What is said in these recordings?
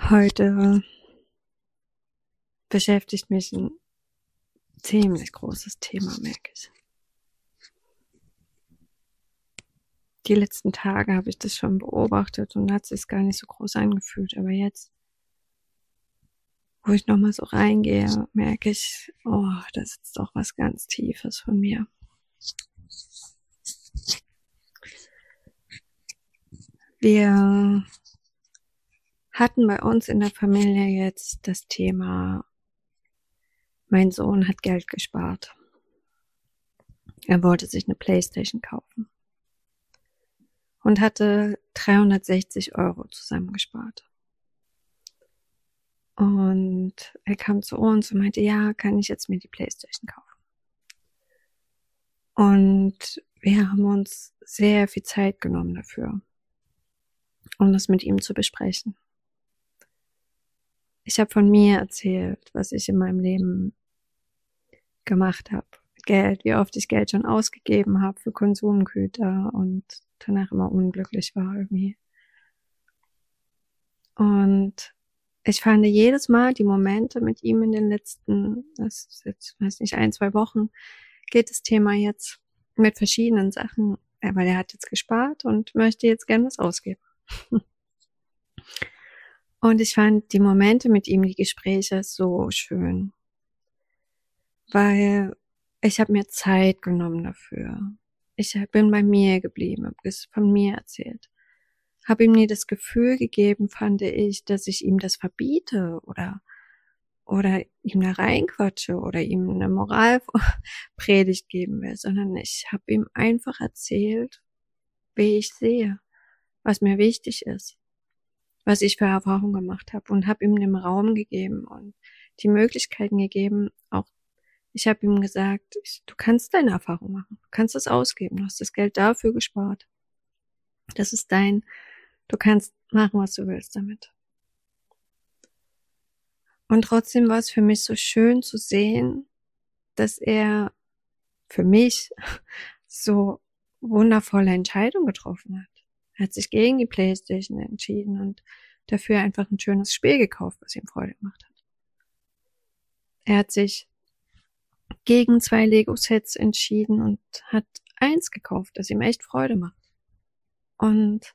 Heute beschäftigt mich ein ziemlich großes Thema, merke ich. Die letzten Tage habe ich das schon beobachtet und hat sich gar nicht so groß angefühlt. Aber jetzt, wo ich nochmal so reingehe, merke ich, oh, das ist doch was ganz Tiefes von mir. Wir hatten bei uns in der Familie jetzt das Thema, mein Sohn hat Geld gespart. Er wollte sich eine PlayStation kaufen und hatte 360 € zusammengespart. Und er kam zu uns und meinte, ja, kann ich jetzt mir die PlayStation kaufen? Und wir haben uns sehr viel Zeit genommen dafür, um das mit ihm zu besprechen. Ich habe von mir erzählt, was ich in meinem Leben gemacht habe. Geld, wie oft ich Geld schon ausgegeben habe für Konsumgüter und danach immer unglücklich war irgendwie. Und ich fand jedes Mal die Momente mit ihm in den letzten, das ist jetzt, weiß nicht, 1-2 Wochen, geht das Thema jetzt mit verschiedenen Sachen, weil er hat jetzt gespart und möchte jetzt gern was ausgeben. Und ich fand die Momente mit ihm, die Gespräche so schön, weil ich habe mir Zeit genommen dafür. Ich bin bei mir geblieben, habe es von mir erzählt. Habe ihm nie das Gefühl gegeben, fand ich, dass ich ihm das verbiete oder ihm da reinquatsche oder ihm eine Moralpredigt geben will, sondern ich habe ihm einfach erzählt, wie ich sehe, was mir wichtig ist, was ich für Erfahrungen gemacht habe und habe ihm den Raum gegeben und die Möglichkeiten gegeben, auch ich habe ihm gesagt, du kannst deine Erfahrung machen, du kannst es ausgeben, du hast das Geld dafür gespart. Das ist du kannst machen, was du willst damit. Und trotzdem war es für mich so schön zu sehen, dass er für mich so wundervolle Entscheidungen getroffen hat. Er hat sich gegen die PlayStation entschieden und dafür einfach ein schönes Spiel gekauft, was ihm Freude gemacht hat. Er hat sich gegen 2 Lego-Sets entschieden und hat eins gekauft, das ihm echt Freude macht. Und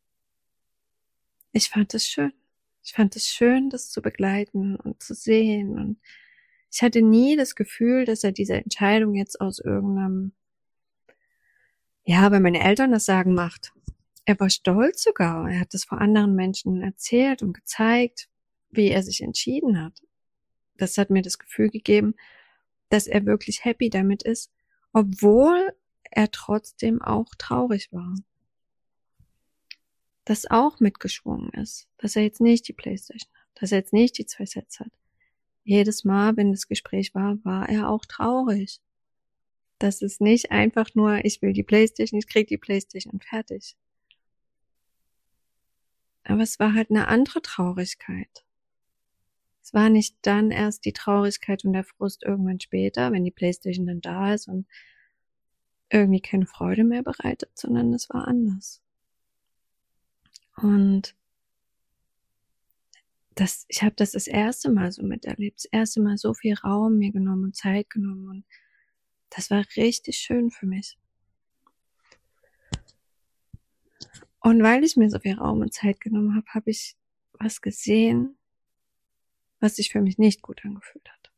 ich fand es schön. Ich fand es schön, das zu begleiten und zu sehen. Und ich hatte nie das Gefühl, dass er diese Entscheidung jetzt aus irgendeinem, ja, wenn meine Eltern das sagen, macht. Er war stolz sogar. Er hat es vor anderen Menschen erzählt und gezeigt, wie er sich entschieden hat. Das hat mir das Gefühl gegeben, dass er wirklich happy damit ist, obwohl er trotzdem auch traurig war. Dass auch mitgeschwungen ist, dass er jetzt nicht die PlayStation hat, dass er jetzt nicht die 2 Sets hat. Jedes Mal, wenn das Gespräch war, war er auch traurig. Das ist nicht einfach nur, ich will die PlayStation, ich krieg die PlayStation und fertig. Aber es war halt eine andere Traurigkeit. Es war nicht dann erst die Traurigkeit und der Frust irgendwann später, wenn die PlayStation dann da ist und irgendwie keine Freude mehr bereitet, sondern es war anders. Und ich habe das erste Mal so miterlebt, das erste Mal so viel Raum mir genommen und Zeit genommen und das war richtig schön für mich. Und weil ich mir so viel Raum und Zeit genommen habe, habe ich was gesehen, was sich für mich nicht gut angefühlt hat.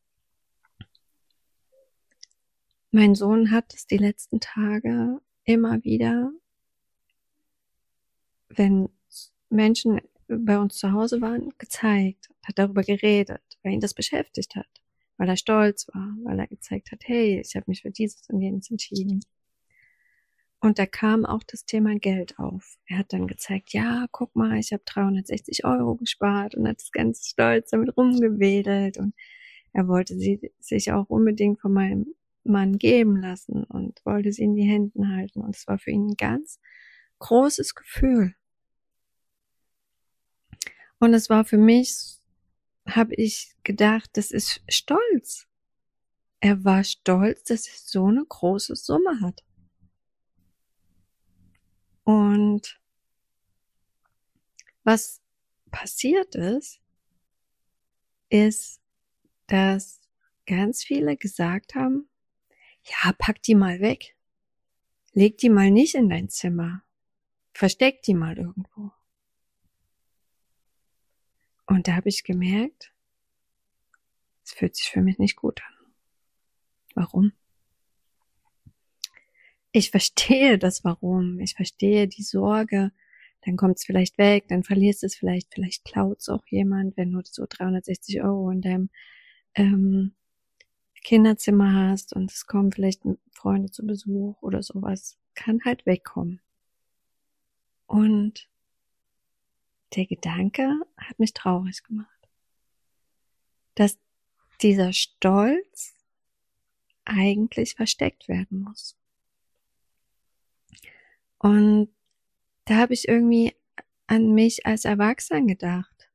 Mein Sohn hat es die letzten Tage immer wieder, wenn Menschen bei uns zu Hause waren, gezeigt, hat darüber geredet, weil ihn das beschäftigt hat, weil er stolz war, weil er gezeigt hat, hey, ich habe mich für dieses und jenes entschieden. Und da kam auch das Thema Geld auf. Er hat dann gezeigt, ja, guck mal, ich habe 360 € gespart und hat das ganz stolz damit rumgewedelt und er wollte sie sich auch unbedingt von meinem Mann geben lassen und wollte sie in die Händen halten und es war für ihn ein ganz großes Gefühl. Und es war für mich, habe ich gedacht, das ist Stolz. Er war stolz, dass er so eine große Summe hat. Und was passiert ist, dass ganz viele gesagt haben, ja, pack die mal weg. Leg die mal nicht in dein Zimmer. Versteck die mal irgendwo. Und da habe ich gemerkt, es fühlt sich für mich nicht gut an. Warum? Ich verstehe das Warum. Ich verstehe die Sorge. Dann kommt es vielleicht weg, dann verlierst es vielleicht klaut es auch jemand, wenn du so 360 € in deinem Kinderzimmer hast und es kommen vielleicht Freunde zu Besuch oder sowas. Kann halt wegkommen. Und der Gedanke hat mich traurig gemacht, dass dieser Stolz eigentlich versteckt werden muss. Und da habe ich irgendwie an mich als Erwachsener gedacht.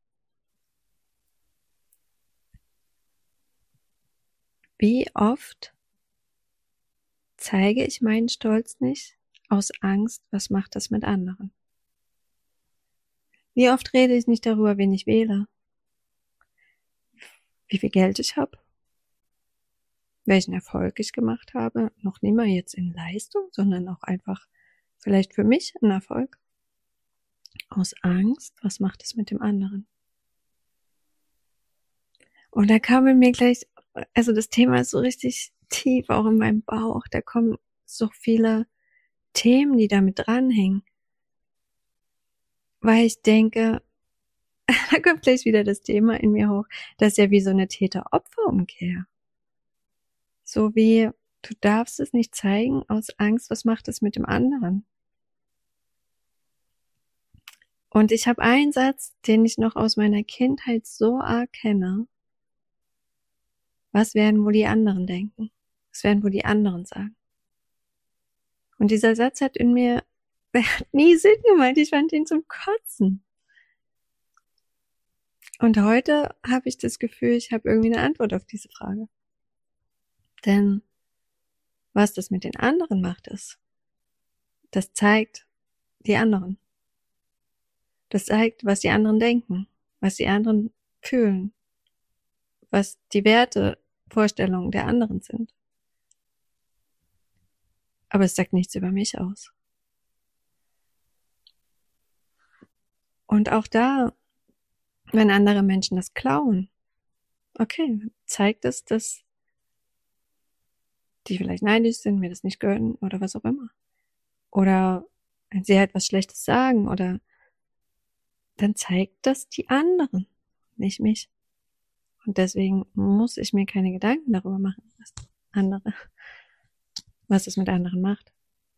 Wie oft zeige ich meinen Stolz nicht aus Angst, was macht das mit anderen? Wie oft rede ich nicht darüber, wen ich wähle? Wie viel Geld ich habe? Welchen Erfolg ich gemacht habe? Noch nicht mal jetzt in Leistung, sondern auch einfach vielleicht für mich ein Erfolg. Aus Angst, was macht es mit dem anderen? Und da kam in mir gleich, also das Thema ist so richtig tief, auch in meinem Bauch, da kommen so viele Themen, die damit dranhängen. Weil ich denke, da kommt gleich wieder das Thema in mir hoch, das ist ja wie so eine Täter-Opfer-Umkehr. So wie, du darfst es nicht zeigen aus Angst, was macht es mit dem anderen? Und ich habe einen Satz, den ich noch aus meiner Kindheit so arg kenne. Was werden wohl die anderen denken? Was werden wohl die anderen sagen? Und dieser Satz hat in mir, der hat nie Sinn gemacht. Ich fand ihn zum Kotzen. Und heute habe ich das Gefühl, ich habe irgendwie eine Antwort auf diese Frage. Denn was das mit den anderen macht, ist, das zeigt die anderen. Das zeigt, was die anderen denken, was die anderen fühlen, was die Werte, Vorstellungen der anderen sind. Aber es sagt nichts über mich aus. Und auch da, wenn andere Menschen das klauen, okay, zeigt es, dass die vielleicht neidisch sind, mir das nicht gönnen oder was auch immer. Oder wenn sie halt was Schlechtes sagen oder dann zeigt das die anderen, nicht mich. Und deswegen muss ich mir keine Gedanken darüber machen, was es mit anderen macht.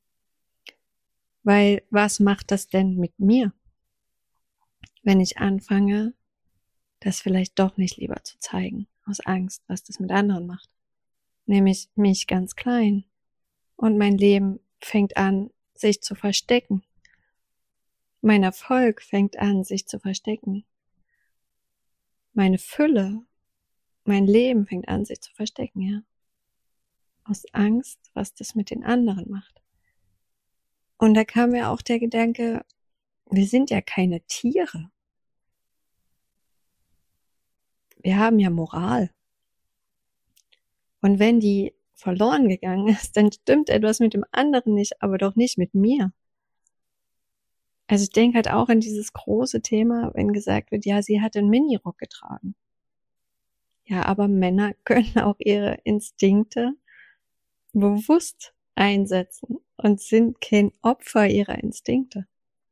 Weil was macht das denn mit mir, wenn ich anfange, das vielleicht doch nicht lieber zu zeigen, aus Angst, was das mit anderen macht? Nämlich mich ganz klein. Und mein Leben fängt an, sich zu verstecken. Mein Erfolg fängt an, sich zu verstecken. Meine Fülle, mein Leben fängt an, sich zu verstecken, ja. Aus Angst, was das mit den anderen macht. Und da kam mir auch der Gedanke, wir sind ja keine Tiere. Wir haben ja Moral. Und wenn die verloren gegangen ist, dann stimmt etwas mit dem anderen nicht, aber doch nicht mit mir. Also ich denke halt auch an dieses große Thema, wenn gesagt wird, ja, sie hat einen Minirock getragen. Ja, aber Männer können auch ihre Instinkte bewusst einsetzen und sind kein Opfer ihrer Instinkte.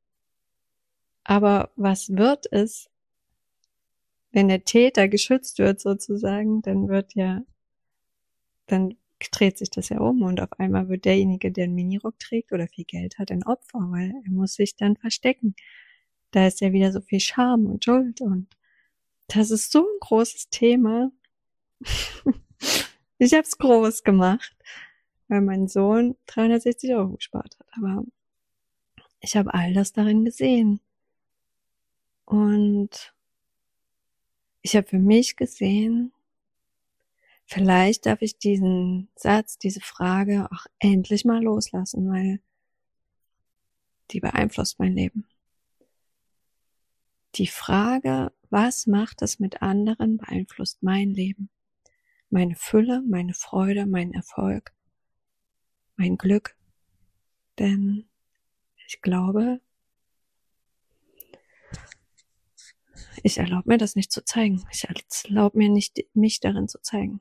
Aber was wird es, wenn der Täter geschützt wird sozusagen, dann dreht sich das ja um und auf einmal wird derjenige, der einen Minirock trägt oder viel Geld hat, ein Opfer, weil er muss sich dann verstecken. Da ist ja wieder so viel Scham und Schuld und das ist so ein großes Thema. Ich habe es groß gemacht, weil mein Sohn 360 € gespart hat, aber ich habe all das darin gesehen. Und ich habe für mich gesehen, vielleicht darf ich diesen Satz, diese Frage auch endlich mal loslassen, weil die beeinflusst mein Leben. Die Frage, was macht es mit anderen, beeinflusst mein Leben, meine Fülle, meine Freude, mein Erfolg, mein Glück. Denn ich glaube, ich erlaube mir das nicht zu zeigen. Ich erlaube mir nicht, mich darin zu zeigen.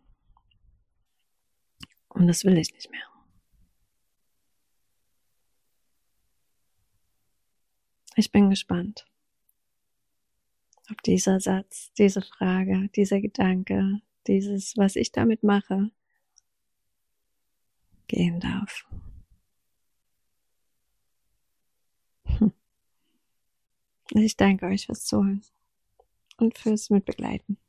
Und das will ich nicht mehr. Ich bin gespannt, ob dieser Satz, diese Frage, dieser Gedanke, dieses, was ich damit mache, gehen darf. Ich danke euch fürs Zuhören und fürs Mitbegleiten.